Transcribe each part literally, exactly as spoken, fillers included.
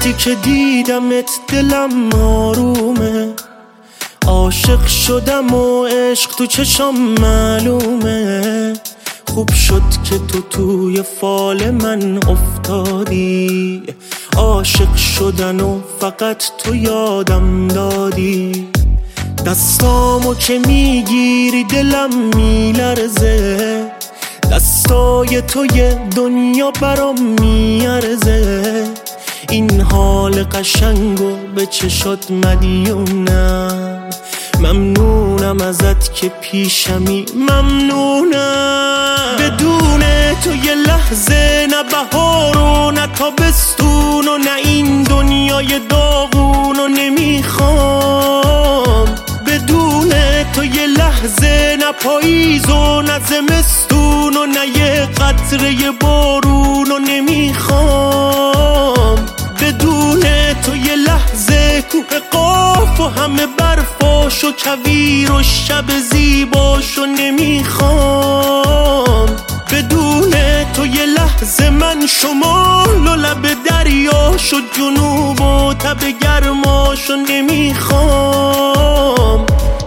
وقتی که دیدمت دلم آرومه، عاشق شدم و عشق تو چشام معلومه. خوب شد که تو توی فال من افتادی، عاشق شدن و فقط تو یادم دادی. دستامو که میگیری دلم میلرزه، دستای تو یه دنیا برام میارزه. این حال قشنگو به چشات مدیونم، ممنونم ازت که پیشمی، ممنونم. بدون تو یه لحظه نه بهار و نه تابستون و نه این دنیای داغون و نمیخوام. بدون تو یه لحظه نه پاییز و نه زمستون و نه یه قطره بارون و نمیخوام. بدون تو یه لحظه کوه قاف و همه برفاش و کویر و شب زیباش و نمیخوام. بدون تو یه لحظه من شمال و لب دریاش و جنوب و تب گرماش و نمیخوام.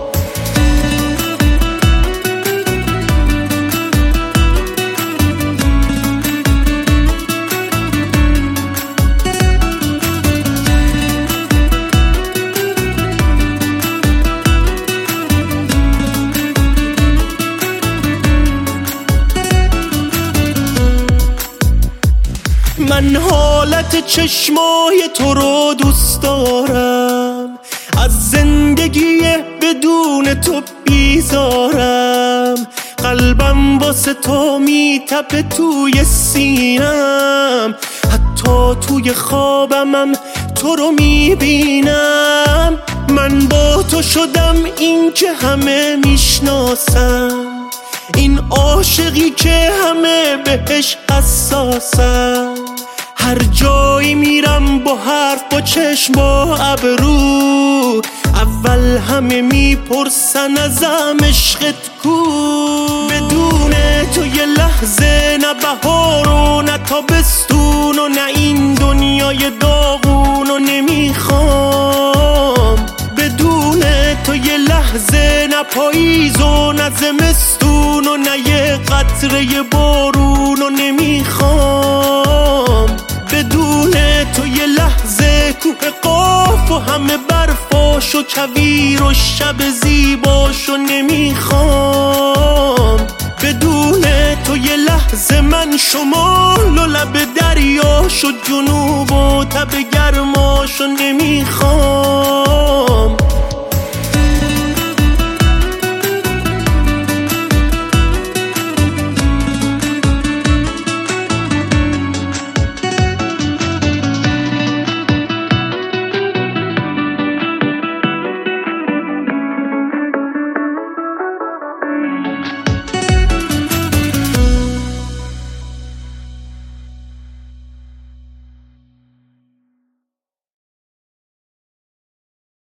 من حالت چشمای تو رو دوست دارم، از زندگی بدون تو بیزارم. قلبم واسه تو میتپه توی سینم، حتی توی خوابمم تو رو میبینم. من با تو شدم این که همه میشناسم، این عاشقی که همه بهش حساسم. هر جایی میرم با حرف با چشم با ابرو، اول همه میپرسن ازم عشقت کو. بدون تو یه لحظه نه بهار و نه تابستون و نه این دنیای داغون و نمیخوام. بدون تو یه لحظه نه پاییز و نه زمستون و نه یه قطره بارون و نمیخوام. بدون تو یه لحظه کوه قاف و همه برفاش و کویر و شب زیباش و نمیخوام. بدون تو یه لحظه من شمال و لب دریاش و جنوب و تب گرماش و نمیخوام.